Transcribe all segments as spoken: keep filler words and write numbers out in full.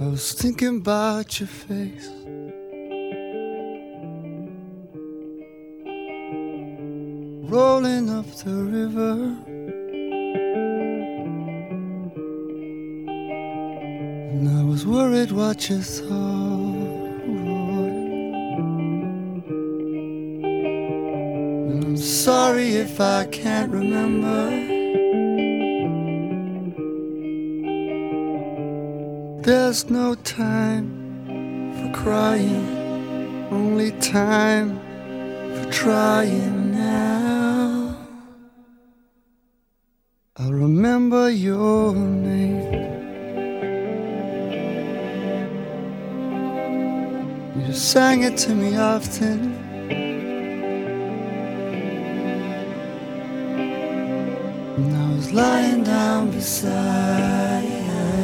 I was thinking about your face, rolling up the river, and I was worried what you thought. And I'm sorry if I can't remember. There's no time for crying, only time for trying now. I remember your name. You just sang it to me often. And I was lying down beside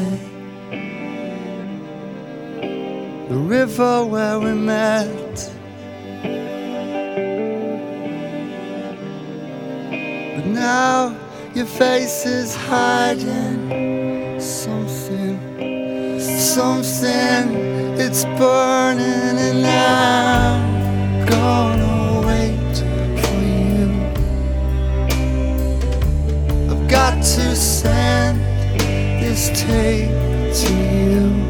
the river where we met. But now your face is hiding something, something, it's burning, and I'm gonna wait for you. I've got to send this tape to you.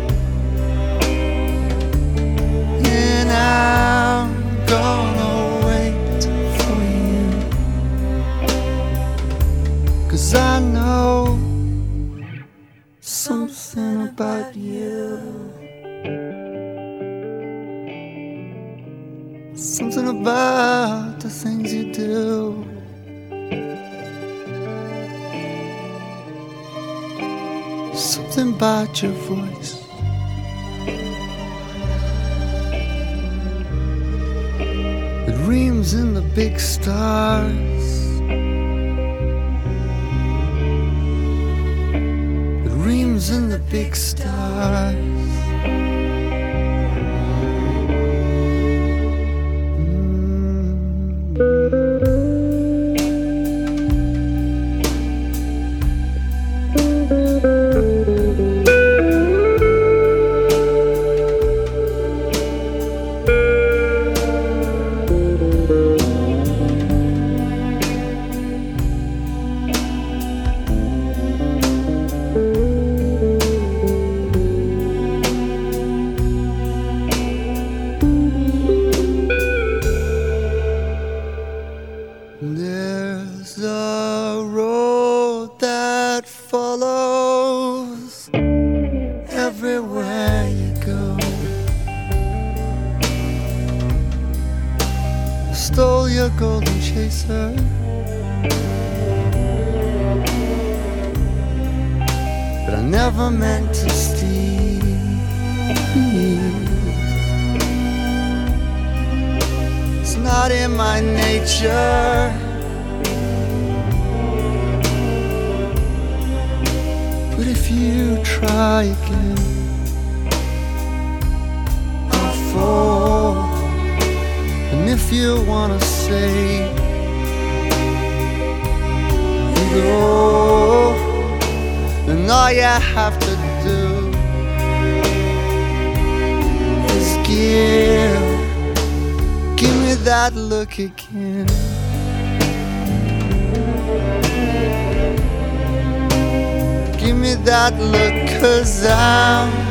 I'm gonna wait for you, 'cause I know something about you, something about the things you do. Something about your voice, dreams in the big stars. It dreams in the big stars. There's a road that follows everywhere you go. I stole your golden chaser, but I never meant to steal. It's not in my nature. But if you try again, I'll fall. And if you wanna say go, then all you have to do is give, give me that look again. Give me that look, 'cause I'm